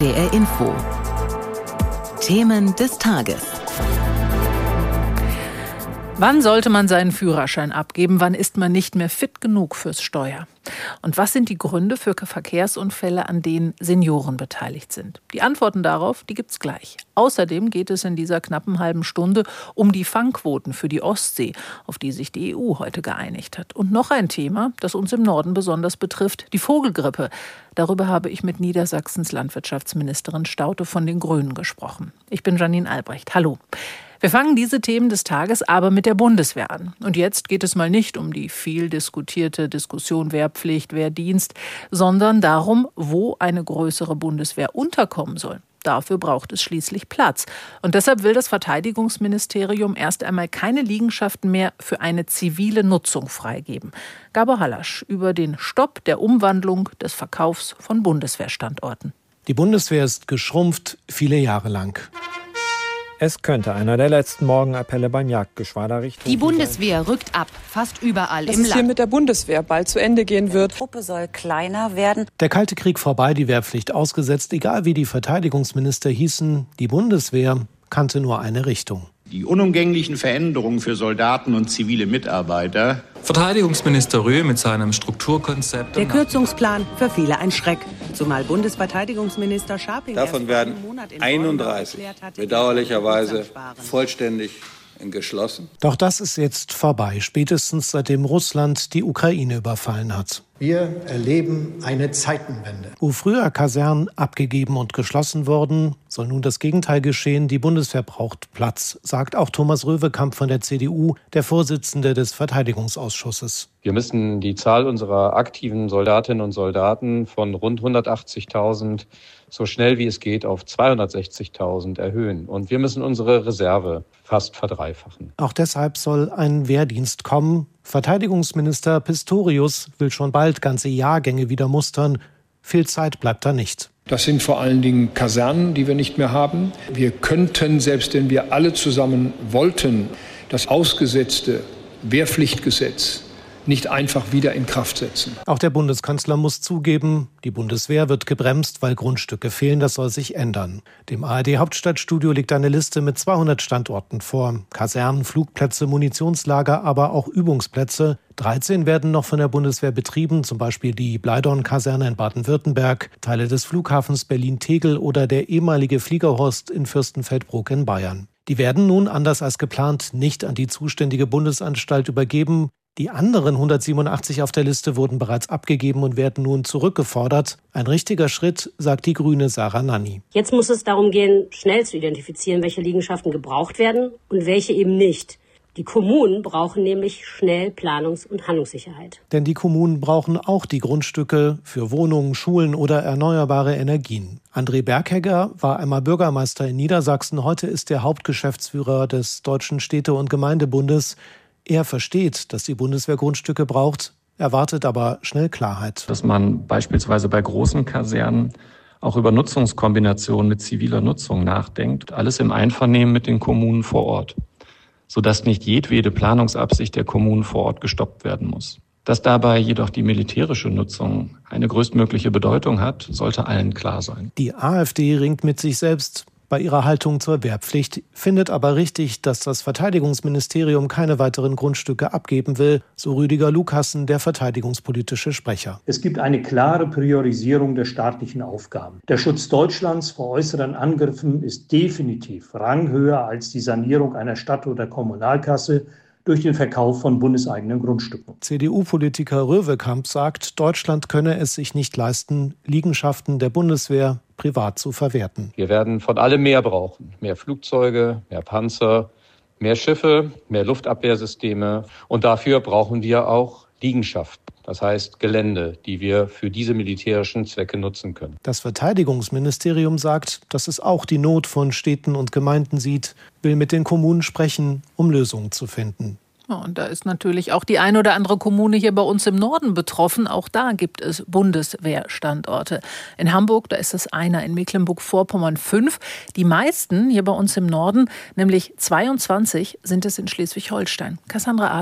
NDR Info. Themen des Tages. Wann sollte man seinen Führerschein abgeben? Wann ist man nicht mehr fit genug fürs Steuer? Und was sind die Gründe für Verkehrsunfälle, an denen Senioren beteiligt sind? Die Antworten darauf, die gibt's gleich. Außerdem geht es in dieser knappen halben Stunde um die Fangquoten für die Ostsee, auf die sich die EU heute geeinigt hat. Und noch ein Thema, das uns im Norden besonders betrifft, die Vogelgrippe. Darüber habe ich mit Niedersachsens Landwirtschaftsministerin Staudte von den Grünen gesprochen. Ich bin Janine Albrecht. Hallo. Wir fangen diese Themen des Tages aber mit der Bundeswehr an. Und jetzt geht es mal nicht um die viel diskutierte Diskussion Wehrpflicht, Wehrdienst, sondern darum, wo eine größere Bundeswehr unterkommen soll. Dafür braucht es schließlich Platz. Und deshalb will das Verteidigungsministerium erst einmal keine Liegenschaften mehr für eine zivile Nutzung freigeben. Gabor Hallasch über den Stopp der Umwandlung des Verkaufs von Bundeswehrstandorten. Die Bundeswehr ist geschrumpft, viele Jahre lang. Es könnte einer der letzten Morgenappelle beim Jagdgeschwader Richtung. Die Bundeswehr rückt ab, fast überall im Land. Dass es hier mit der Bundeswehr bald zu Ende gehen wird. Die Truppe soll kleiner werden. Der Kalte Krieg vorbei, die Wehrpflicht ausgesetzt. Egal wie die Verteidigungsminister hießen, die Bundeswehr kannte nur eine Richtung. Die unumgänglichen Veränderungen für Soldaten und zivile Mitarbeiter. Verteidigungsminister Röhl mit seinem Strukturkonzept. Der Kürzungsplan für viele ein Schreck. Zumal Bundesverteidigungsminister Scharping davon werden 31 bedauerlicherweise vollständig geschlossen. Doch das ist jetzt vorbei, spätestens seitdem Russland die Ukraine überfallen hat. Wir erleben eine Zeitenwende. Wo früher Kasernen abgegeben und geschlossen wurden, soll nun das Gegenteil geschehen. Die Bundeswehr braucht Platz, sagt auch Thomas Röwekamp von der CDU, der Vorsitzende des Verteidigungsausschusses. Wir müssen die Zahl unserer aktiven Soldatinnen und Soldaten von rund 180.000 so schnell wie es geht auf 260.000 erhöhen. Und wir müssen unsere Reserve fast verdreifachen. Auch deshalb soll ein Wehrdienst kommen. Verteidigungsminister Pistorius will schon bald ganze Jahrgänge wieder mustern. Viel Zeit bleibt da nicht. Das sind vor allen Dingen Kasernen, die wir nicht mehr haben. Wir könnten, selbst wenn wir alle zusammen wollten, das ausgesetzte Wehrpflichtgesetz nicht einfach wieder in Kraft setzen. Auch der Bundeskanzler muss zugeben, die Bundeswehr wird gebremst, weil Grundstücke fehlen. Das soll sich ändern. Dem ARD-Hauptstadtstudio liegt eine Liste mit 200 Standorten vor. Kasernen, Flugplätze, Munitionslager, aber auch Übungsplätze. 13 werden noch von der Bundeswehr betrieben, zum Beispiel die Bleidorn-Kaserne in Baden-Württemberg, Teile des Flughafens Berlin-Tegel oder der ehemalige Fliegerhorst in Fürstenfeldbruck in Bayern. Die werden nun, anders als geplant, nicht an die zuständige Bundesanstalt übergeben. Die anderen 187 auf der Liste wurden bereits abgegeben und werden nun zurückgefordert. Ein richtiger Schritt, sagt die Grüne Sarah Nanni. Jetzt muss es darum gehen, schnell zu identifizieren, welche Liegenschaften gebraucht werden und welche eben nicht. Die Kommunen brauchen nämlich schnell Planungs- und Handlungssicherheit. Denn die Kommunen brauchen auch die Grundstücke für Wohnungen, Schulen oder erneuerbare Energien. André Berghegger war einmal Bürgermeister in Niedersachsen. Heute ist er Hauptgeschäftsführer des Deutschen Städte- und Gemeindebundes. Er versteht, dass die Bundeswehr Grundstücke braucht, erwartet aber schnell Klarheit. Dass man beispielsweise bei großen Kasernen auch über Nutzungskombinationen mit ziviler Nutzung nachdenkt. Alles im Einvernehmen mit den Kommunen vor Ort, sodass nicht jedwede Planungsabsicht der Kommunen vor Ort gestoppt werden muss. Dass dabei jedoch die militärische Nutzung eine größtmögliche Bedeutung hat, sollte allen klar sein. Die AfD ringt mit sich selbst bei ihrer Haltung zur Wehrpflicht, findet aber richtig, dass das Verteidigungsministerium keine weiteren Grundstücke abgeben will, so Rüdiger Lukassen, der verteidigungspolitische Sprecher. Es gibt eine klare Priorisierung der staatlichen Aufgaben. Der Schutz Deutschlands vor äußeren Angriffen ist definitiv ranghöher als die Sanierung einer Stadt- oder Kommunalkasse durch den Verkauf von bundeseigenen Grundstücken. CDU-Politiker Röwekamp sagt, Deutschland könne es sich nicht leisten, Liegenschaften der Bundeswehr privat zu verwerten. Wir werden von allem mehr brauchen. Mehr Flugzeuge, mehr Panzer, mehr Schiffe, mehr Luftabwehrsysteme. Und dafür brauchen wir auch Liegenschaften. Das heißt Gelände, die wir für diese militärischen Zwecke nutzen können. Das Verteidigungsministerium sagt, dass es auch die Not von Städten und Gemeinden sieht, will mit den Kommunen sprechen, um Lösungen zu finden. Und da ist natürlich auch die ein oder andere Kommune hier bei uns im Norden betroffen. Auch da gibt es Bundeswehrstandorte. In Hamburg, da ist es einer, in Mecklenburg-Vorpommern 5. Die meisten hier bei uns im Norden, nämlich 22, sind es in Schleswig-Holstein. Cassandra Aden.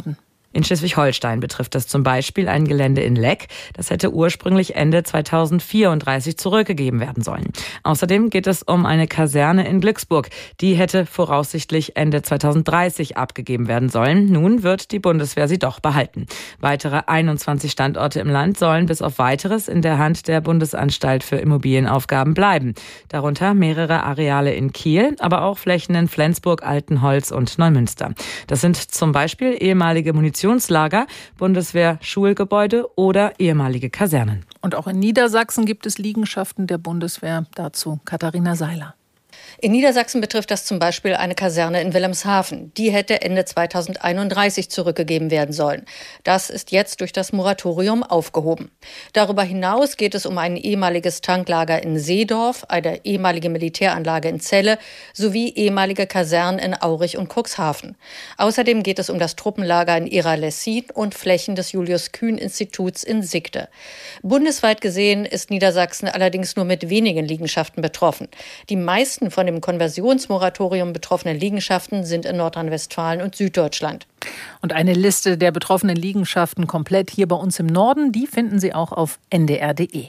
In Schleswig-Holstein betrifft das zum Beispiel ein Gelände in Leck. Das hätte ursprünglich Ende 2034 zurückgegeben werden sollen. Außerdem geht es um eine Kaserne in Glücksburg. Die hätte voraussichtlich Ende 2030 abgegeben werden sollen. Nun wird die Bundeswehr sie doch behalten. Weitere 21 Standorte im Land sollen bis auf Weiteres in der Hand der Bundesanstalt für Immobilienaufgaben bleiben. Darunter mehrere Areale in Kiel, aber auch Flächen in Flensburg, Altenholz und Neumünster. Das sind zum Beispiel ehemalige Munitionslager, Bundeswehr, Schulgebäude oder ehemalige Kasernen. Und auch in Niedersachsen gibt es Liegenschaften der Bundeswehr. Dazu Katharina Seiler. In Niedersachsen betrifft das zum Beispiel eine Kaserne in Wilhelmshaven. Die hätte Ende 2031 zurückgegeben werden sollen. Das ist jetzt durch das Moratorium aufgehoben. Darüber hinaus geht es um ein ehemaliges Tanklager in Seedorf, eine ehemalige Militäranlage in Celle sowie ehemalige Kasernen in Aurich und Cuxhaven. Außerdem geht es um das Truppenlager in Ira-Lessin und Flächen des Julius-Kühn-Instituts in Sigde. Bundesweit gesehen ist Niedersachsen allerdings nur mit wenigen Liegenschaften betroffen. Die meisten von dem Konversionsmoratorium betroffenen Liegenschaften sind in Nordrhein-Westfalen und Süddeutschland. Und eine Liste der betroffenen Liegenschaften komplett hier bei uns im Norden, die finden Sie auch auf ndr.de.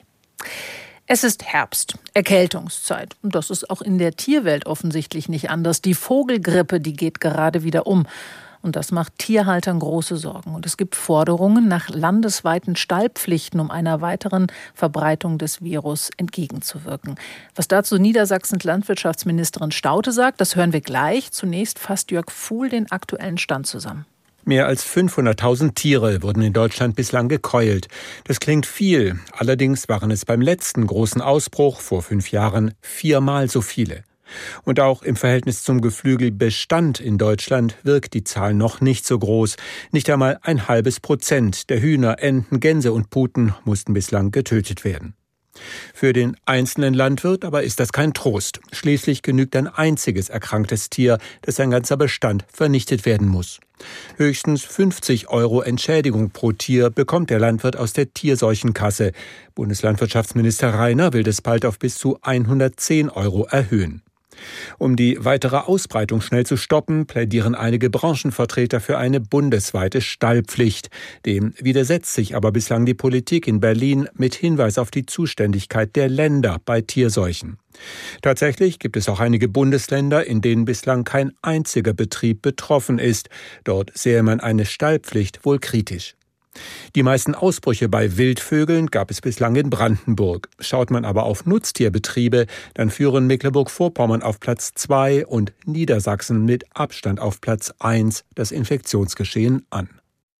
Es ist Herbst, Erkältungszeit. Und das ist auch in der Tierwelt offensichtlich nicht anders. Die Vogelgrippe, die geht gerade wieder um. Und das macht Tierhaltern große Sorgen. Und es gibt Forderungen nach landesweiten Stallpflichten, um einer weiteren Verbreitung des Virus entgegenzuwirken. Was dazu Niedersachsens Landwirtschaftsministerin Staudte sagt, das hören wir gleich. Zunächst fasst Jörg Fuhl den aktuellen Stand zusammen. Mehr als 500.000 Tiere wurden in Deutschland bislang gekeult. Das klingt viel. Allerdings waren es beim letzten großen Ausbruch vor 5 Jahren 4-mal so viele. Und auch im Verhältnis zum Geflügelbestand in Deutschland wirkt die Zahl noch nicht so groß. Nicht einmal 0,5% der Hühner, Enten, Gänse und Puten mussten bislang getötet werden. Für den einzelnen Landwirt aber ist das kein Trost. Schließlich genügt ein einziges erkranktes Tier, dass ein ganzer Bestand vernichtet werden muss. Höchstens 50 € Entschädigung pro Tier bekommt der Landwirt aus der Tierseuchenkasse. Bundeslandwirtschaftsminister Reiner will das bald auf bis zu 110 € erhöhen. Um die weitere Ausbreitung schnell zu stoppen, plädieren einige Branchenvertreter für eine bundesweite Stallpflicht. Dem widersetzt sich aber bislang die Politik in Berlin mit Hinweis auf die Zuständigkeit der Länder bei Tierseuchen. Tatsächlich gibt es auch einige Bundesländer, in denen bislang kein einziger Betrieb betroffen ist. Dort sähe man eine Stallpflicht wohl kritisch. Die meisten Ausbrüche bei Wildvögeln gab es bislang in Brandenburg. Schaut man aber auf Nutztierbetriebe, dann führen Mecklenburg-Vorpommern auf Platz 2 und Niedersachsen mit Abstand auf Platz 1 das Infektionsgeschehen an.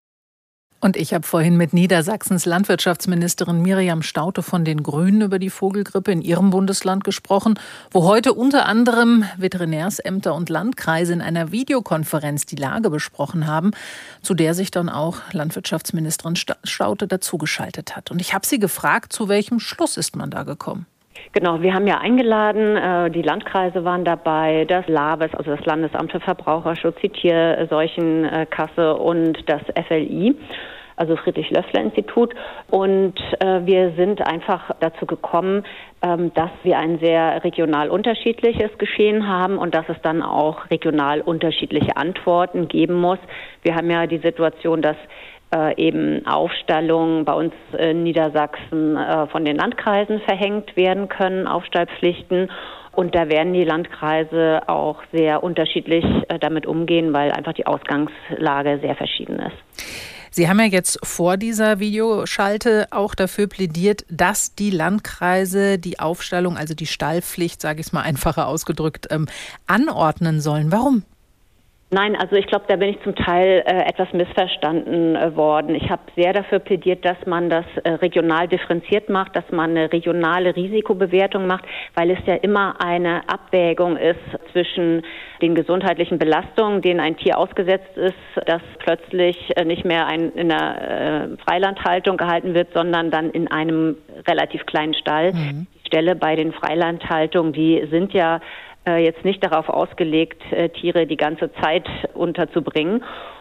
Und ich habe vorhin mit Niedersachsens Landwirtschaftsministerin Miriam Staudte von den Grünen über die Vogelgrippe in ihrem Bundesland gesprochen, wo heute unter anderem Veterinärsämter und Landkreise in einer Videokonferenz die Lage besprochen haben, zu der sich dann auch Landwirtschaftsministerin Staudte dazugeschaltet hat. Und ich habe sie gefragt, zu welchem Schluss ist man da gekommen? Genau, wir haben ja eingeladen, die Landkreise waren dabei, das LAVES, also das Landesamt für Verbraucherschutz, die Tierseuchenkasse und das FLI, also Friedrich-Löffler-Institut. Und wir sind einfach dazu gekommen, dass wir ein sehr regional unterschiedliches Geschehen haben und dass es dann auch regional unterschiedliche Antworten geben muss. Wir haben ja die Situation, dass eben Aufstallungen bei uns in Niedersachsen von den Landkreisen verhängt werden können, Aufstallpflichten. Und da werden die Landkreise auch sehr unterschiedlich damit umgehen, weil einfach die Ausgangslage sehr verschieden ist. Sie haben ja jetzt vor dieser Videoschalte auch dafür plädiert, dass die Landkreise die Aufstallung, also die Stallpflicht, sage ich es mal einfacher ausgedrückt, anordnen sollen. Warum? Nein, also ich glaube, da bin ich zum Teil etwas missverstanden worden. Ich habe sehr dafür plädiert, dass man das regional differenziert macht, dass man eine regionale Risikobewertung macht, weil es ja immer eine Abwägung ist zwischen den gesundheitlichen Belastungen, denen ein Tier ausgesetzt ist, das plötzlich nicht mehr in der Freilandhaltung gehalten wird, sondern dann in einem relativ kleinen Stall. Die Ställe bei den Freilandhaltungen, die sind ja jetzt nicht darauf ausgelegt, Tiere die ganze Zeit unterzubringen.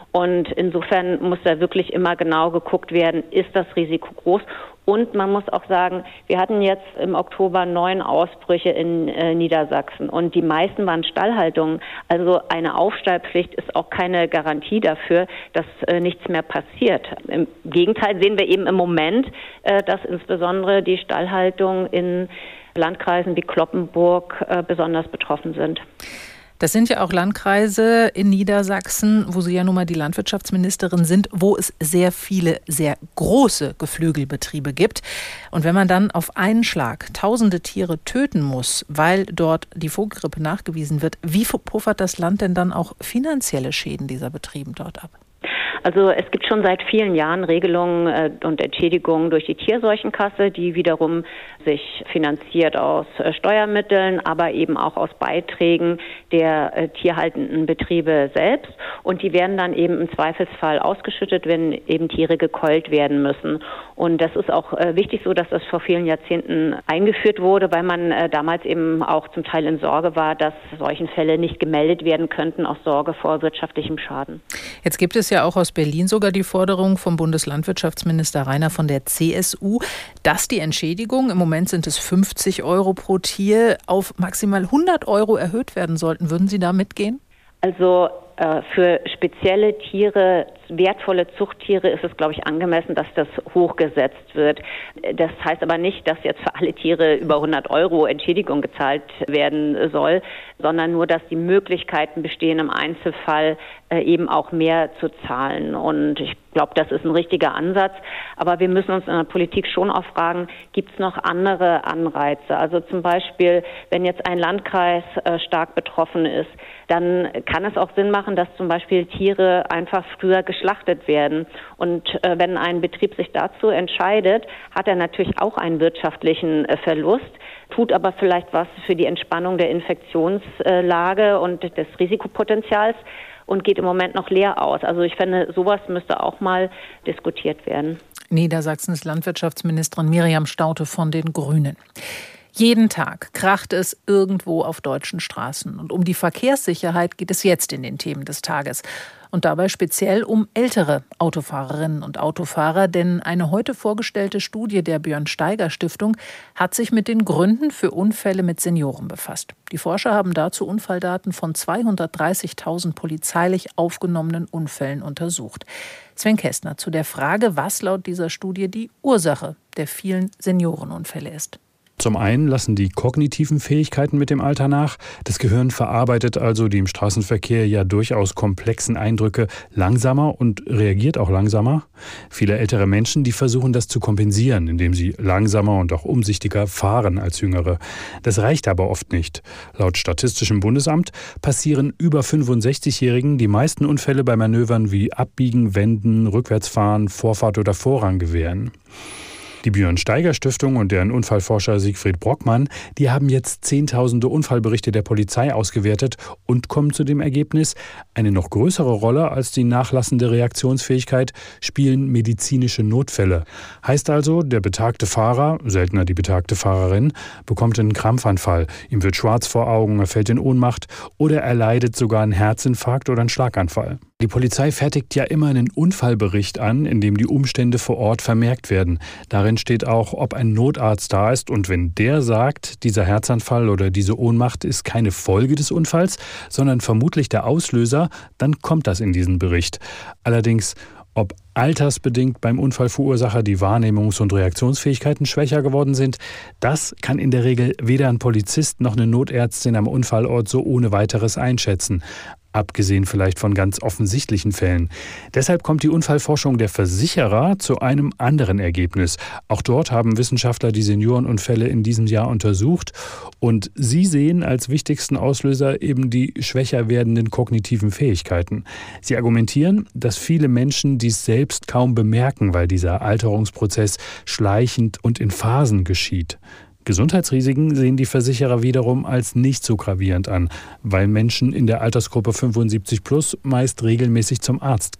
Und insofern muss da wirklich immer genau geguckt werden, ist das Risiko groß? Und man muss auch sagen, wir hatten jetzt im Oktober 9 Ausbrüche in Niedersachsen und die meisten waren Stallhaltungen. Also eine Aufstallpflicht ist auch keine Garantie dafür, dass nichts mehr passiert. Im Gegenteil sehen wir eben im Moment, dass insbesondere die Stallhaltungen in Landkreisen wie Cloppenburg besonders betroffen sind. Das sind ja auch Landkreise in Niedersachsen, wo Sie ja nun mal die Landwirtschaftsministerin sind, wo es sehr viele, sehr große Geflügelbetriebe gibt. Und wenn man dann auf einen Schlag tausende Tiere töten muss, weil dort die Vogelgrippe nachgewiesen wird, wie puffert das Land denn dann auch finanzielle Schäden dieser Betriebe dort ab? Also es gibt schon seit vielen Jahren Regelungen und Entschädigungen durch die Tierseuchenkasse, die wiederum sich finanziert aus Steuermitteln, aber eben auch aus Beiträgen der tierhaltenden Betriebe selbst. Und die werden dann eben im Zweifelsfall ausgeschüttet, wenn eben Tiere gekeult werden müssen. Und das ist auch wichtig so, dass das vor vielen Jahrzehnten eingeführt wurde, weil man damals eben auch zum Teil in Sorge war, dass solchen Fälle nicht gemeldet werden könnten aus Sorge vor wirtschaftlichem Schaden. Jetzt gibt es ja auch aus Berlin sogar die Forderung vom Bundeslandwirtschaftsminister Rainer von der CSU, dass die Entschädigung, im Moment sind es 50 € pro Tier, auf maximal 100 € erhöht werden sollten. Würden Sie da mitgehen? Also für spezielle Tiere, wertvolle Zuchttiere ist es, glaube ich, angemessen, dass das hochgesetzt wird. Das heißt aber nicht, dass jetzt für alle Tiere über 100 € Entschädigung gezahlt werden soll, sondern nur, dass die Möglichkeiten bestehen, im Einzelfall eben auch mehr zu zahlen. Und ich glaube, das ist ein richtiger Ansatz. Aber wir müssen uns in der Politik schon auch fragen, gibt es noch andere Anreize? Also zum Beispiel, wenn jetzt ein Landkreis stark betroffen ist, dann kann es auch Sinn machen, dass zum Beispiel Tiere einfach früher geschlachtet werden. Und wenn ein Betrieb sich dazu entscheidet, hat er natürlich auch einen wirtschaftlichen Verlust, tut aber vielleicht was für die Entspannung der Infektionslage und des Risikopotenzials und geht im Moment noch leer aus. Also ich finde, sowas müsste auch mal diskutiert werden. Niedersachsens Landwirtschaftsministerin Miriam Staudte von den Grünen. Jeden Tag kracht es irgendwo auf deutschen Straßen. Und um die Verkehrssicherheit geht es jetzt in den Themen des Tages. Und dabei speziell um ältere Autofahrerinnen und Autofahrer. Denn eine heute vorgestellte Studie der Björn-Steiger-Stiftung hat sich mit den Gründen für Unfälle mit Senioren befasst. Die Forscher haben dazu Unfalldaten von 230.000 polizeilich aufgenommenen Unfällen untersucht. Sven Kästner zu der Frage, was laut dieser Studie die Ursache der vielen Seniorenunfälle ist. Zum einen lassen die kognitiven Fähigkeiten mit dem Alter nach. Das Gehirn verarbeitet also die im Straßenverkehr ja durchaus komplexen Eindrücke langsamer und reagiert auch langsamer. Viele ältere Menschen, die versuchen das zu kompensieren, indem sie langsamer und auch umsichtiger fahren als Jüngere. Das reicht aber oft nicht. Laut Statistischem Bundesamt passieren über 65-Jährigen die meisten Unfälle bei Manövern wie Abbiegen, Wenden, Rückwärtsfahren, Vorfahrt oder Vorrang gewähren. Die Björn-Steiger-Stiftung und deren Unfallforscher Siegfried Brockmann, die haben jetzt Zehntausende Unfallberichte der Polizei ausgewertet und kommen zu dem Ergebnis, eine noch größere Rolle als die nachlassende Reaktionsfähigkeit spielen medizinische Notfälle. Heißt also, der betagte Fahrer, seltener die betagte Fahrerin, bekommt einen Krampfanfall, ihm wird schwarz vor Augen, er fällt in Ohnmacht oder er leidet sogar einen Herzinfarkt oder einen Schlaganfall. Die Polizei fertigt ja immer einen Unfallbericht an, in dem die Umstände vor Ort vermerkt werden. Darin steht auch, ob ein Notarzt da ist und wenn der sagt, dieser Herzanfall oder diese Ohnmacht ist keine Folge des Unfalls, sondern vermutlich der Auslöser, dann kommt das in diesen Bericht. Allerdings, ob altersbedingt beim Unfallverursacher die Wahrnehmungs- und Reaktionsfähigkeiten schwächer geworden sind, das kann in der Regel weder ein Polizist noch eine Notärztin am Unfallort so ohne weiteres einschätzen. Abgesehen vielleicht von ganz offensichtlichen Fällen. Deshalb kommt die Unfallforschung der Versicherer zu einem anderen Ergebnis. Auch dort haben Wissenschaftler die Seniorenunfälle in diesem Jahr untersucht und sie sehen als wichtigsten Auslöser eben die schwächer werdenden kognitiven Fähigkeiten. Sie argumentieren, dass viele Menschen dies selbst kaum bemerken, weil dieser Alterungsprozess schleichend und in Phasen geschieht. Gesundheitsrisiken sehen die Versicherer wiederum als nicht so gravierend an, weil Menschen in der Altersgruppe 75 plus meist regelmäßig zum Arzt gehen.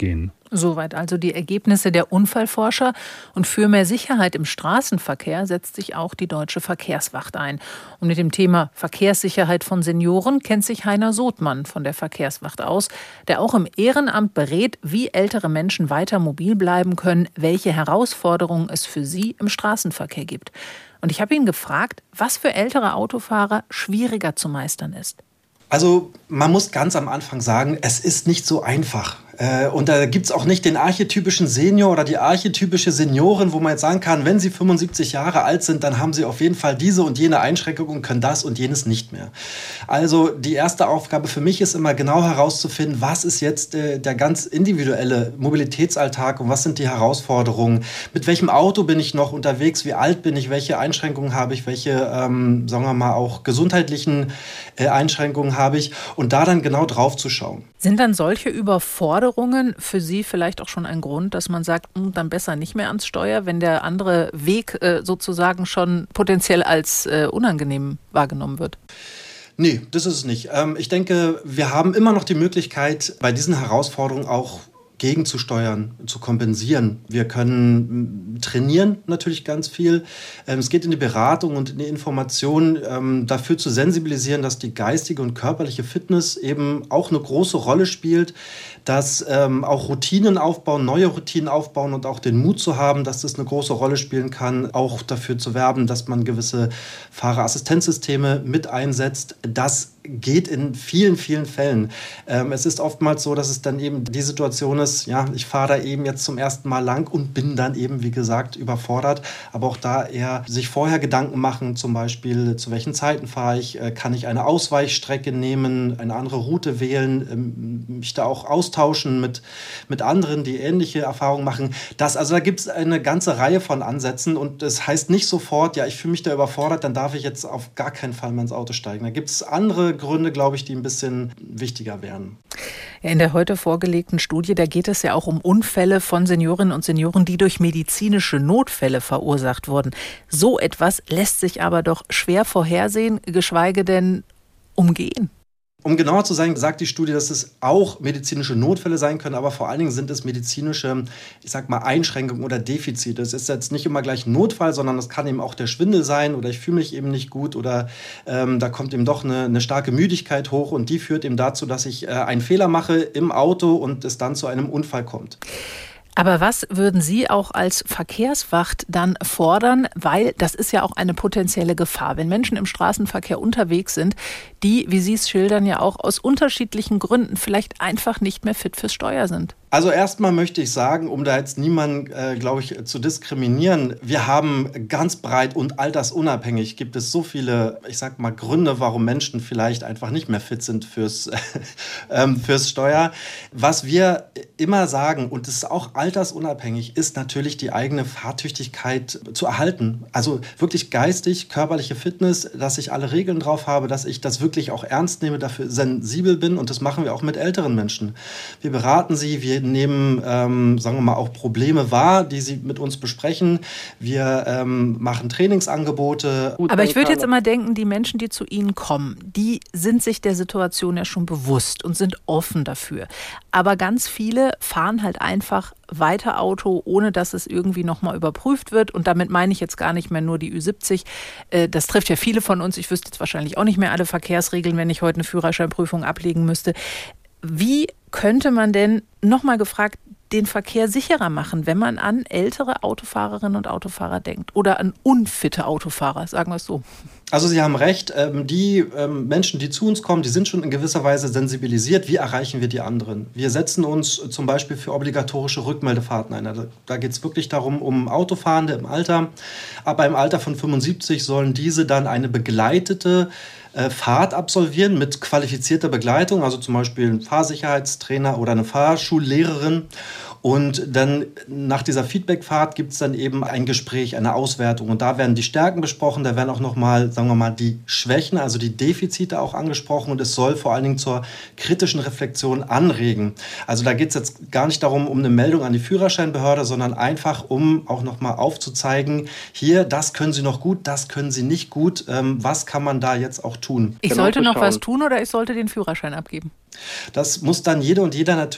Soweit also die Ergebnisse der Unfallforscher. Und für mehr Sicherheit im Straßenverkehr setzt sich auch die Deutsche Verkehrswacht ein. Und mit dem Thema Verkehrssicherheit von Senioren kennt sich Heiner Sothmann von der Verkehrswacht aus, der auch im Ehrenamt berät, wie ältere Menschen weiter mobil bleiben können, welche Herausforderungen es für sie im Straßenverkehr gibt. Und ich habe ihn gefragt, was für ältere Autofahrer schwieriger zu meistern ist. Also man muss ganz am Anfang sagen, es ist nicht so einfach. Und da gibt's auch nicht den archetypischen Senior oder die archetypische Seniorin, wo man jetzt sagen kann, wenn sie 75 Jahre alt sind, dann haben sie auf jeden Fall diese und jene Einschränkung und können das und jenes nicht mehr. Also die erste Aufgabe für mich ist immer genau herauszufinden, was ist jetzt der ganz individuelle Mobilitätsalltag und was sind die Herausforderungen. Mit welchem Auto bin ich noch unterwegs, wie alt bin ich, welche Einschränkungen habe ich, welche, sagen wir mal, auch gesundheitlichen Einschränkungen habe ich und da dann genau drauf zu schauen. Sind dann solche Überforderungen für Sie vielleicht auch schon ein Grund, dass man sagt, dann besser nicht mehr ans Steuer, wenn der andere Weg sozusagen schon potenziell als unangenehm wahrgenommen wird? Nee, das ist es nicht. Ich denke, wir haben immer noch die Möglichkeit, bei diesen Herausforderungen auch gegenzusteuern, zu kompensieren. Wir können trainieren natürlich ganz viel. Es geht in die Beratung und in die Information, dafür zu sensibilisieren, dass die geistige und körperliche Fitness eben auch eine große Rolle spielt, dass auch Routinen aufbauen, neue Routinen aufbauen und auch den Mut zu haben, dass das eine große Rolle spielen kann, auch dafür zu werben, dass man gewisse Fahrerassistenzsysteme mit einsetzt. Das geht in vielen, vielen Fällen. Es ist oftmals so, dass es dann eben die Situation ist, ja, ich fahre da eben jetzt zum ersten Mal lang und bin dann eben, wie gesagt, überfordert. Aber auch da eher sich vorher Gedanken machen, zum Beispiel, zu welchen Zeiten fahre ich, kann ich eine Ausweichstrecke nehmen, eine andere Route wählen, mich da auch austauschen mit anderen, die ähnliche Erfahrungen machen. Also da gibt es eine ganze Reihe von Ansätzen und das heißt nicht sofort, ja, ich fühle mich da überfordert, dann darf ich jetzt auf gar keinen Fall mehr ins Auto steigen. Da gibt es andere Gründe, glaube ich, die ein bisschen wichtiger wären. Ja, in der heute vorgelegten Studie, da geht es ja auch um Unfälle von Seniorinnen und Senioren, die durch medizinische Notfälle verursacht wurden. So etwas lässt sich aber doch schwer vorhersehen, geschweige denn umgehen. Um genauer zu sein, sagt die Studie, dass es auch medizinische Notfälle sein können, aber vor allen Dingen sind es medizinische, ich sag mal, Einschränkungen oder Defizite. Es ist jetzt nicht immer gleich ein Notfall, sondern es kann eben auch der Schwindel sein oder ich fühle mich eben nicht gut oder da kommt eben doch eine starke Müdigkeit hoch und die führt eben dazu, dass ich einen Fehler mache im Auto und es dann zu einem Unfall kommt. Aber was würden Sie auch als Verkehrswacht dann fordern? Weil das ist ja auch eine potenzielle Gefahr. Wenn Menschen im Straßenverkehr unterwegs sind, die, wie Sie es schildern, ja auch aus unterschiedlichen Gründen vielleicht einfach nicht mehr fit fürs Steuer sind. Also erstmal möchte ich sagen, um da jetzt niemanden, glaube ich, zu diskriminieren, wir haben ganz breit und altersunabhängig gibt es so viele, ich sag mal, Gründe, warum Menschen vielleicht einfach nicht mehr fit sind fürs Steuer. Was wir immer sagen, und das ist auch altersunabhängig, ist natürlich die eigene Fahrtüchtigkeit zu erhalten. Also wirklich geistig, körperliche Fitness, dass ich alle Regeln drauf habe, dass ich das wirklich auch ernst nehme, dafür sensibel bin und das machen wir auch mit älteren Menschen. Wir beraten sie, wir nehmen, sagen wir mal, auch Probleme wahr, die sie mit uns besprechen. Wir machen Trainingsangebote. Aber ich würde jetzt immer denken, die Menschen, die zu Ihnen kommen, die sind sich der Situation ja schon bewusst und sind offen dafür. Aber ganz viele fahren halt einfach weiter Auto, ohne dass es irgendwie nochmal überprüft wird. Und damit meine ich jetzt gar nicht mehr nur die Ü70. Das trifft ja viele von uns. Ich wüsste jetzt wahrscheinlich auch nicht mehr alle Verkehrsregeln, wenn ich heute eine Führerscheinprüfung ablegen müsste. Wie könnte man denn, nochmal gefragt, den Verkehr sicherer machen, wenn man an ältere Autofahrerinnen und Autofahrer denkt oder an unfitte Autofahrer, sagen wir es so? Also Sie haben recht, die Menschen, die zu uns kommen, die sind schon in gewisser Weise sensibilisiert. Wie erreichen wir die anderen? Wir setzen uns zum Beispiel für obligatorische Rückmeldefahrten ein. Da geht es wirklich darum, um Autofahrende im Alter. Ab einem Alter von 75 sollen diese dann eine begleitete Fahrt absolvieren mit qualifizierter Begleitung, also zum Beispiel ein Fahrsicherheitstrainer oder eine Fahrschullehrerin. Und dann nach dieser Feedbackfahrt gibt es dann eben ein Gespräch, eine Auswertung. Und da werden die Stärken besprochen, da werden auch nochmal, sagen wir mal, die Schwächen, also die Defizite auch angesprochen. Und es soll vor allen Dingen zur kritischen Reflexion anregen. Also da geht es jetzt gar nicht darum, um eine Meldung an die Führerscheinbehörde, sondern einfach, um auch nochmal aufzuzeigen, hier, das können Sie noch gut, das können Sie nicht gut. Was kann man da jetzt auch tun? Ich sollte noch was tun oder ich sollte den Führerschein abgeben? Das muss dann jede und jeder natürlich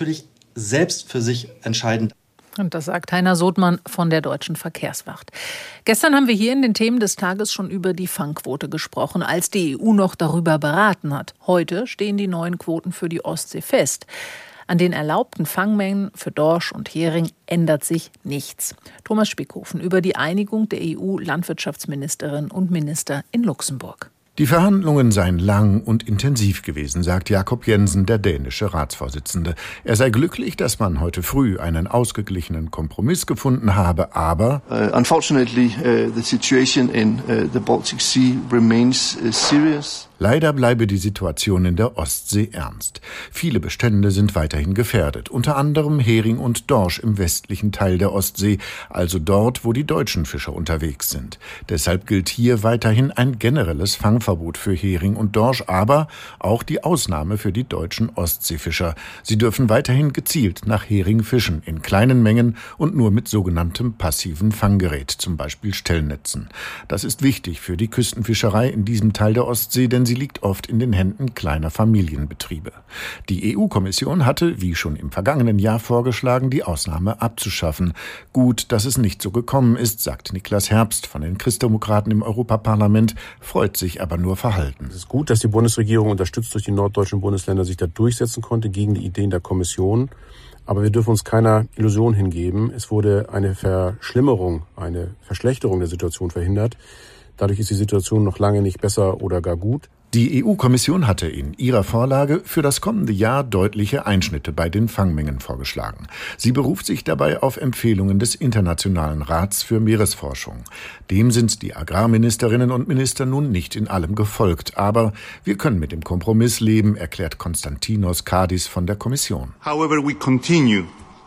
selbst für sich entscheiden. Und das sagt Heiner Sothmann von der Deutschen Verkehrswacht. Gestern haben wir hier in den Themen des Tages schon über die Fangquote gesprochen, als die EU noch darüber beraten hat. Heute stehen die neuen Quoten für die Ostsee fest. An den erlaubten Fangmengen für Dorsch und Hering ändert sich nichts. Thomas Spickhofen über die Einigung der EU-Landwirtschaftsministerinnen und Minister in Luxemburg. Die Verhandlungen seien lang und intensiv gewesen, sagt Jakob Jensen, der dänische Ratsvorsitzende. Er sei glücklich, dass man heute früh einen ausgeglichenen Kompromiss gefunden habe, aber unfortunately, the situation in the Baltic Sea remains serious. Leider bleibe die Situation in der Ostsee ernst. Viele Bestände sind weiterhin gefährdet, unter anderem Hering und Dorsch im westlichen Teil der Ostsee, also dort, wo die deutschen Fischer unterwegs sind. Deshalb gilt hier weiterhin ein generelles Fangverbot für Hering und Dorsch, aber auch die Ausnahme für die deutschen Ostseefischer. Sie dürfen weiterhin gezielt nach Hering fischen, in kleinen Mengen und nur mit sogenanntem passiven Fanggerät, zum Beispiel Stellnetzen. Das ist wichtig für die Küstenfischerei in diesem Teil der Ostsee, denn sie liegt oft in den Händen kleiner Familienbetriebe. Die EU-Kommission hatte, wie schon im vergangenen Jahr vorgeschlagen, die Ausnahme abzuschaffen. Gut, dass es nicht so gekommen ist, sagt Niklas Herbst von den Christdemokraten im Europaparlament, freut sich aber nur verhalten. Es ist gut, dass die Bundesregierung, unterstützt durch die norddeutschen Bundesländer, sich da durchsetzen konnte gegen die Ideen der Kommission. Aber wir dürfen uns keiner Illusion hingeben. Es wurde eine Verschlimmerung, eine Verschlechterung der Situation verhindert. Dadurch ist die Situation noch lange nicht besser oder gar gut. Die EU-Kommission hatte in ihrer Vorlage für das kommende Jahr deutliche Einschnitte bei den Fangmengen vorgeschlagen. Sie beruft sich dabei auf Empfehlungen des Internationalen Rats für Meeresforschung. Dem sind die Agrarministerinnen und Minister nun nicht in allem gefolgt. Aber wir können mit dem Kompromiss leben, erklärt Konstantinos Kadis von der Kommission. However, we continue.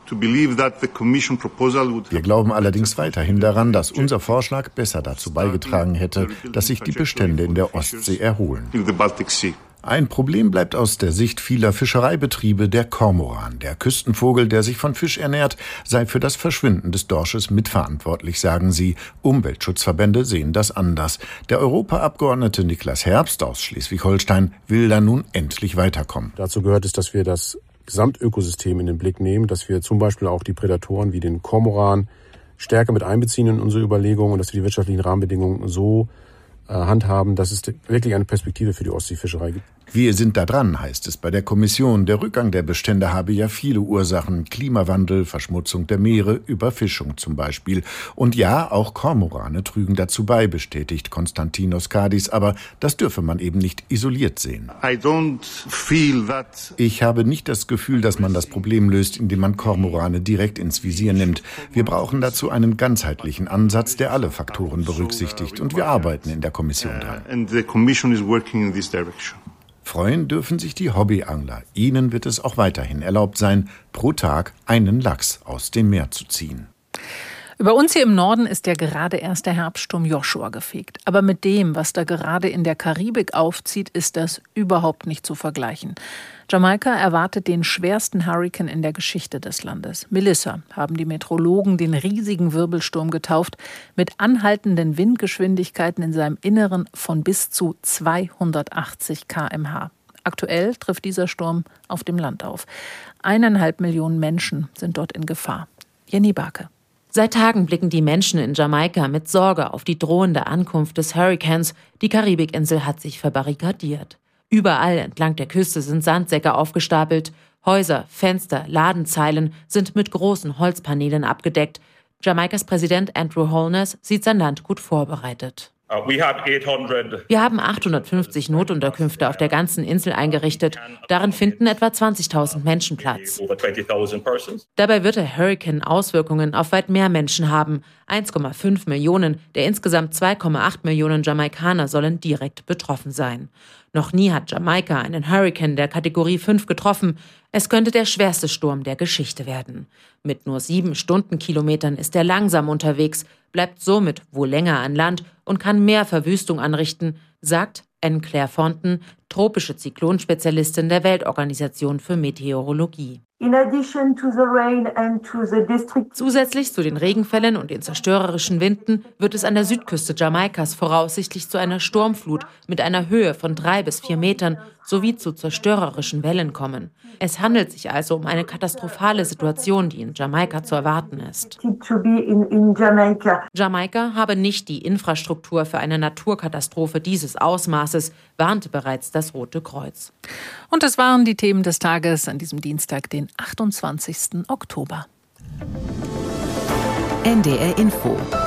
Wir glauben allerdings weiterhin daran, dass unser Vorschlag besser dazu beigetragen hätte, dass sich die Bestände in der Ostsee erholen. Ein Problem bleibt aus der Sicht vieler Fischereibetriebe der Kormoran. Der Küstenvogel, der sich von Fisch ernährt, sei für das Verschwinden des Dorsches mitverantwortlich, sagen sie. Umweltschutzverbände sehen das anders. Der Europaabgeordnete Niklas Herbst aus Schleswig-Holstein will da nun endlich weiterkommen. Dazu gehört es, dass wir das Gesamtökosystem in den Blick nehmen, dass wir zum Beispiel auch die Prädatoren wie den Kormoran stärker mit einbeziehen in unsere Überlegungen und dass wir die wirtschaftlichen Rahmenbedingungen so handhaben, dass es wirklich eine Perspektive für die Ostseefischerei gibt. Wir sind da dran, heißt es bei der Kommission. Der Rückgang der Bestände habe ja viele Ursachen. Klimawandel, Verschmutzung der Meere, Überfischung zum Beispiel. Und ja, auch Kormorane trügen dazu bei, bestätigt Konstantinos Kadis. Aber das dürfe man eben nicht isoliert sehen. Ich habe nicht das Gefühl, dass man das Problem löst, indem man Kormorane direkt ins Visier nimmt. Wir brauchen dazu einen ganzheitlichen Ansatz, der alle Faktoren berücksichtigt. Und wir arbeiten in der Kommission dran. Freuen dürfen sich die Hobbyangler. Ihnen wird es auch weiterhin erlaubt sein, pro Tag einen Lachs aus dem Meer zu ziehen. Über uns hier im Norden ist ja gerade erst der Herbststurm Joshua gefegt. Aber mit dem, was da gerade in der Karibik aufzieht, ist das überhaupt nicht zu vergleichen. Jamaika erwartet den schwersten Hurrikan in der Geschichte des Landes. Melissa haben die Meteorologen den riesigen Wirbelsturm getauft, mit anhaltenden Windgeschwindigkeiten in seinem Inneren von bis zu 280 km/h. Aktuell trifft dieser Sturm auf dem Land auf. 1,5 Millionen Menschen sind dort in Gefahr. Jenny Barke. Seit Tagen blicken die Menschen in Jamaika mit Sorge auf die drohende Ankunft des Hurrikans. Die Karibikinsel hat sich verbarrikadiert. Überall entlang der Küste sind Sandsäcke aufgestapelt. Häuser, Fenster, Ladenzeilen sind mit großen Holzpaneelen abgedeckt. Jamaikas Präsident Andrew Holness sieht sein Land gut vorbereitet. Wir haben 850 Notunterkünfte auf der ganzen Insel eingerichtet. Darin finden etwa 20.000 Menschen Platz. Dabei wird der Hurrikan Auswirkungen auf weit mehr Menschen haben. 1,5 Millionen der insgesamt 2,8 Millionen Jamaikaner sollen direkt betroffen sein. Noch nie hat Jamaika einen Hurrikan der Kategorie 5 getroffen. Es könnte der schwerste Sturm der Geschichte werden. Mit nur 7 Stundenkilometern ist er langsam unterwegs, bleibt somit wohl länger an Land und kann mehr Verwüstung anrichten, sagt Anne Claire Fonten, tropische Zyklonspezialistin der Weltorganisation für Meteorologie. Zusätzlich zu den Regenfällen und den zerstörerischen Winden wird es an der Südküste Jamaikas voraussichtlich zu einer Sturmflut mit einer Höhe von 3 bis 4 Metern sowie zu zerstörerischen Wellen kommen. Es handelt sich also um eine katastrophale Situation, die in Jamaika zu erwarten ist. Jamaika habe nicht die Infrastruktur für eine Naturkatastrophe dieses Ausmaßes, warnte bereits das Rote Kreuz. Und das waren die Themen des Tages an diesem Dienstag, den 28. Oktober. NDR Info